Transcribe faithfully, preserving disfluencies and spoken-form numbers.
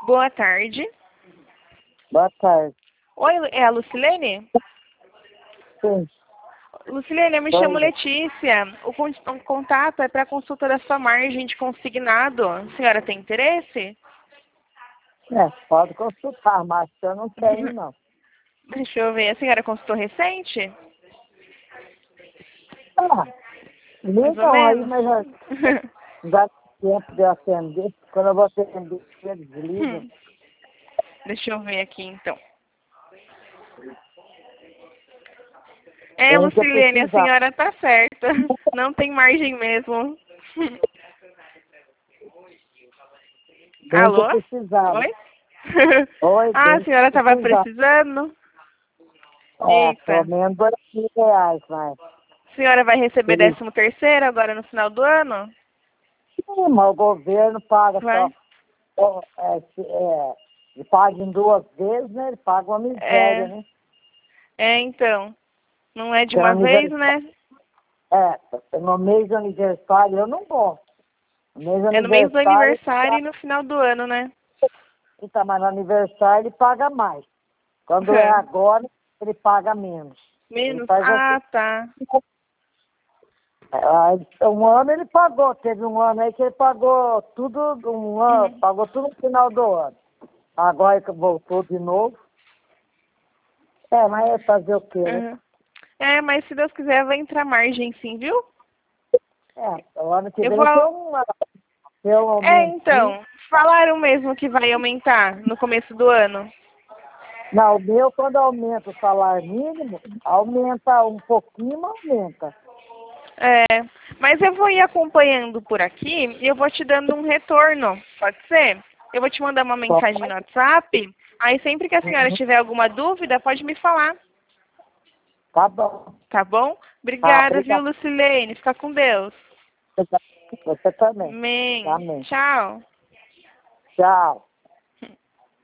Boa tarde. Boa tarde. Oi, é a Lucilene? Sim. Lucilene, eu me Oi. chamo Letícia. O, con o contato é para consulta da sua margem de consignado. A senhora tem interesse? É, pode consultar, mas eu não tenho, não. Deixa eu ver. A senhora consultou recente? Ah, Mais ou ligam aí, menos? mas já, já tem tempo de eu atender. Quando eu vou atender, eles ligam. Hum. Deixa eu ver aqui, então. É, Tem que Lucilene, a precisar. senhora tá certa. Não tem margem mesmo. Tem Alô? que precisar. Oi? Oi, Ah, a tem senhora que estava precisar. precisando? É, Eita. pelo menos dois mil reais, vai. A senhora vai receber Eles, décimo terceiro agora no final do ano? sim, mas o governo paga Vai. só. ó, É, se- é, ele paga em duas vezes, né? Ele paga uma miséria, É, né? é então. Não é de Tem uma vez, aniversário. né? É, no mês de aniversário eu não gosto. No mês de É no mês do aniversário, aniversário e no final do ano, né? tá, mas no aniversário ele paga mais. Quando é agora, ele paga menos. Ele Menos? faz assim. Ah, tá. Ah, um ano ele pagou, teve um ano aí que ele pagou tudo, um ano, Uhum. pagou tudo no final do ano. Agora que voltou de novo. É, mas é fazer o quê, né? Uhum. É, mas se Deus quiser vai entrar margem sim, viu? É, o ano que Eu vem tem vou. um, tem um É, aumentinho. então. Falaram mesmo que vai aumentar no começo do ano. Não, o meu, quando aumenta o salário mínimo, aumenta um pouquinho, mas aumenta. É, mas eu vou ir acompanhando por aqui e eu vou te dando um retorno, pode ser? Eu vou te mandar uma Só mensagem no WhatsApp, aí sempre que a senhora Uhum. tiver alguma dúvida, pode me falar, Tá bom. tá bom? Tá, Obrigada, viu, obrigada. Lucilene? Fica com Deus. Você também. Amém. Amém. Tchau. Tchau.